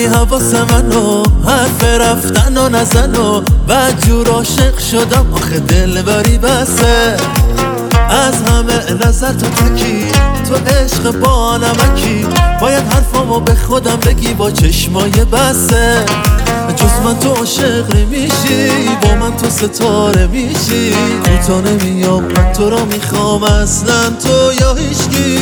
میزنی حواس منو، حرف رفتن و نزن و بعد جور عاشق شدم. آخه دل بری بسه از همه نظر تو تکی، تو عشق با نمکی. باید حرفامو به خودم بگی با چشمای بسه. جز من تو عاشق نمیشی، با من تو ستاره میشی. کوتا نمیام من تو رو میخوام، اصلا تو یا هیچکی.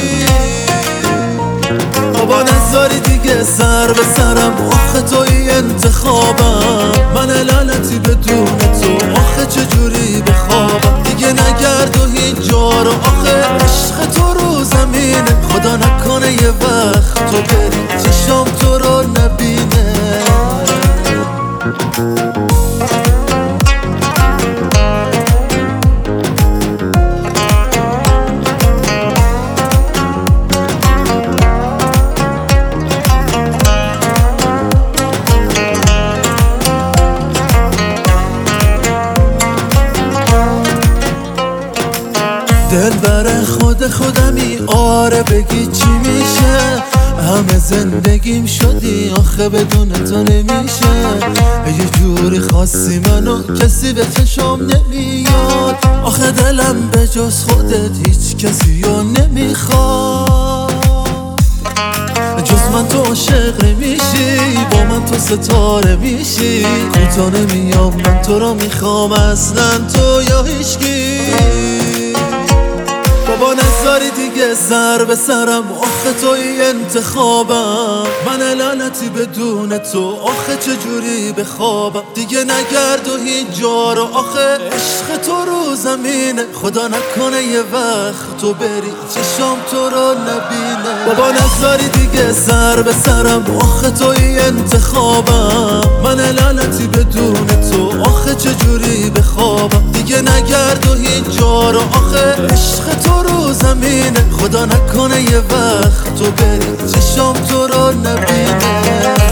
بابا نذاری دیگه سر به سرم، آخه توی انتخابم. من لعنتی بدون تو، آخه چجوری بخوابم. دیگه نگرد و هیچ جا رو، آخه عشق تو رو زمینه. خدا نکنه یه وقت تو بری چشام تو رو نبینه. دل بره خودمی، آره بگی چی میشه. همه زندگیم شدی، آخه بدون تو نمیشه. یه جوری خاصی منو کسی به چشم نمیاد. آخه دلم به جز خودت هیچ کسی رو نمیخواد. جز من تو عاشق نمیشی، با من تو ستاره میشی. کوتا نمیام من تو رو میخوام، اصلا تو یا هیچکی. بابا نذاری دیگه سر به سرم، آخه توی انتخابم. من لعنتی بدون تو، آخه چجوری بخوابم. دیگه نگرد و هیچ جا رو، آخه عشق تو رو زمینه. خدا نکنه یه وقت تو بری چشام تو رو نبینه. بابا نذاری دیگه سر به سرم، آخه توی انتخابم. من لعنتی بدون تو، آخه چجوری بخوابم. دیگه نگرد و هیچ جا رو، آخه عشق تو رو زمینه. خدا نکنه یه وقت تو بری چشام تو رو نبینه.